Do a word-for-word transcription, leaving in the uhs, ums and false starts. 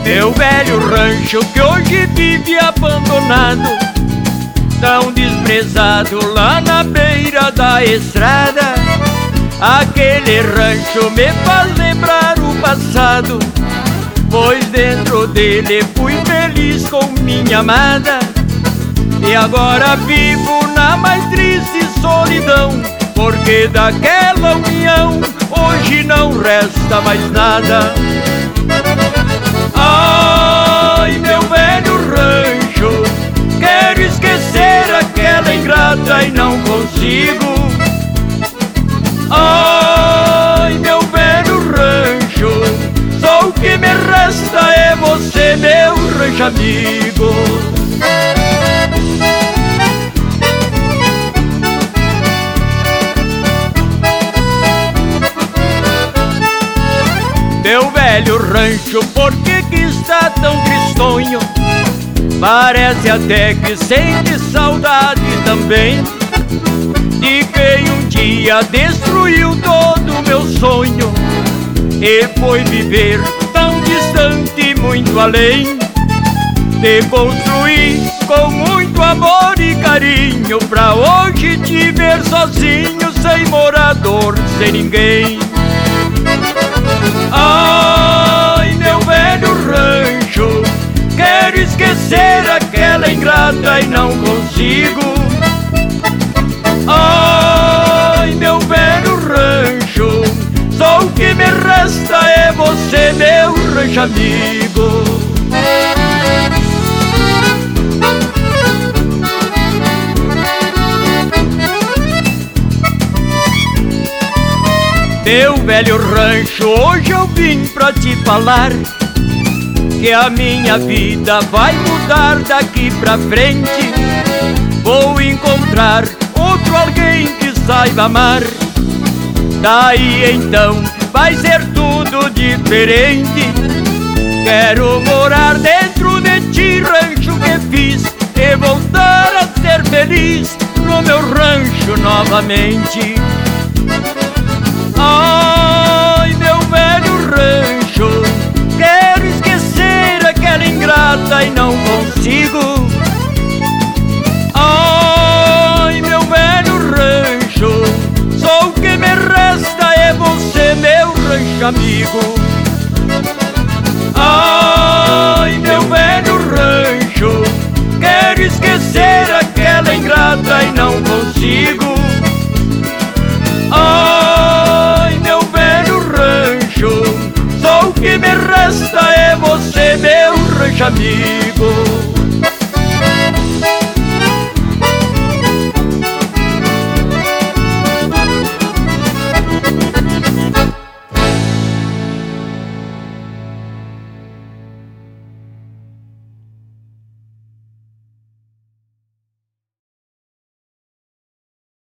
Meu velho rancho que hoje vive abandonado, tão desprezado lá na beira da estrada. Aquele rancho me faz lembrar o passado, pois dentro dele fui feliz com minha amada. E agora vivo na mais triste solidão, porque daquela união hoje não resta mais nada. Ai, meu velho rancho, quero esquecer aquela ingrata e não consigo. Ai, meu velho rancho, só o que me resta é você, meu rancho amigo. Meu velho rancho, por que que está tão tristonho? Parece até que sente saudade também de quem um dia destruiu todo o meu sonho e foi viver tão distante, muito além. Te construí com muito amor e carinho, pra hoje te ver sozinho, sem morador, sem ninguém. Ai, meu velho rancho, quero esquecer aquela ingrata e não consigo. Ai, meu velho rancho, só o que me resta é você, meu rancho amigo. Meu velho rancho, hoje eu vim pra te falar que a minha vida vai mudar daqui pra frente. Vou encontrar outro alguém que saiba amar. Daí então vai ser tudo diferente. Quero morar dentro de ti, rancho que fiz, e voltar a ser feliz no meu rancho novamente. Ai, meu velho rancho, quero esquecer aquela ingrata e não consigo. Ai, meu velho rancho, só o que me resta é você, meu rancho amigo.